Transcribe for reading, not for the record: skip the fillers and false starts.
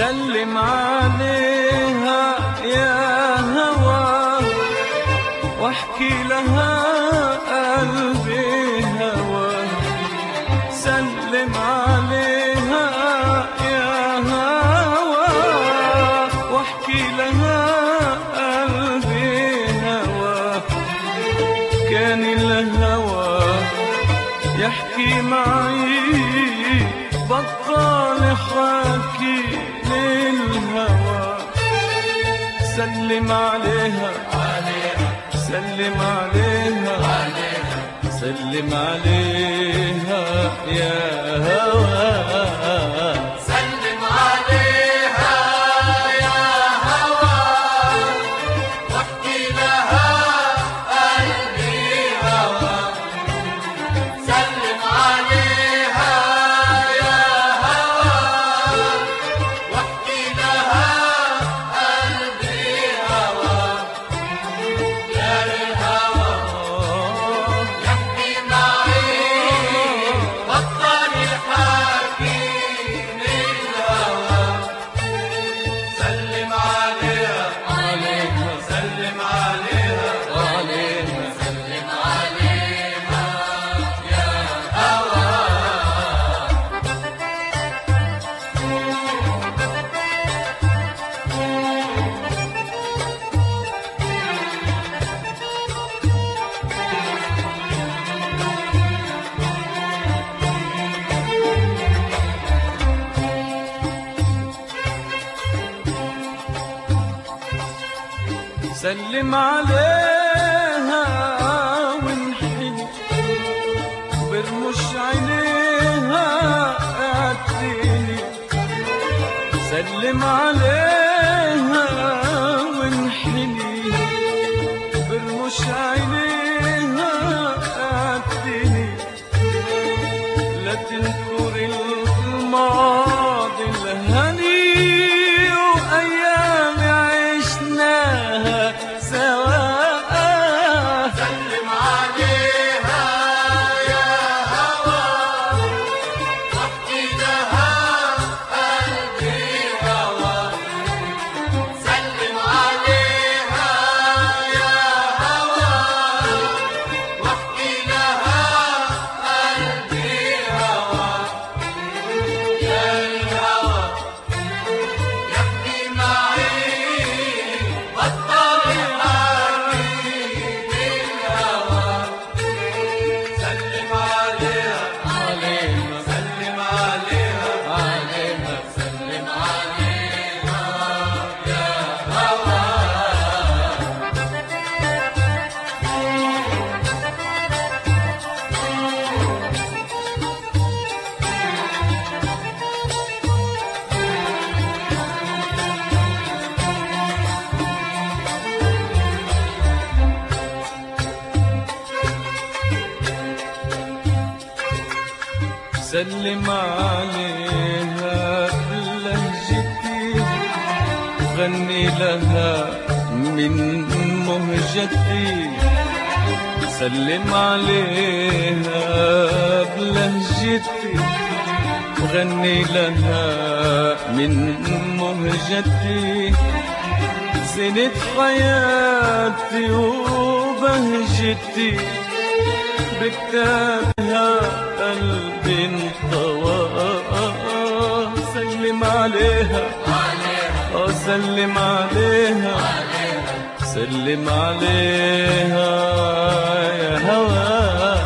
سلم عليها يا هوى واحكي لها قلبي هوى. سلم عليها يا هوى واحكي لها قلبي هوى. كان الهوى يحكي معي بطل حكي للهوى. سلم عليها سلم عليها سلم عليها يا هوى. سلم عليها يا هوى واحكي لها قلبي هوى. سلم عليها يا هوى واحكي لها قلبي هوى. يا الهوى يحكي معي بطل الحكي للهوى. سلم عليها سلم عليها سلم عليها يا هوى. سلم عليها وانحني برمش عينيها اعتني. سلم عليها وانحني برمش عينيها اعتني. لا تنكر الماضي الهني وايام عشناها سوا. سلم عليها يا هوى واحكي لها قلبي هوى. سلم عليها يا هوى واحكي لها قلبي هوى. يا الهوى يحكي معي بطل الحكي للهوى. سلم عليها سلم عليها سلم عليها يا هوى. سلم عليها بلهجتي غني لها من مهجتي. سلم عليها بلهجتي غني لها من مهجتي. زينة حياتي وبهجتي بكتابها قلبي انطوى. سلم عليها سلم عليها سلم عليها يا هوى.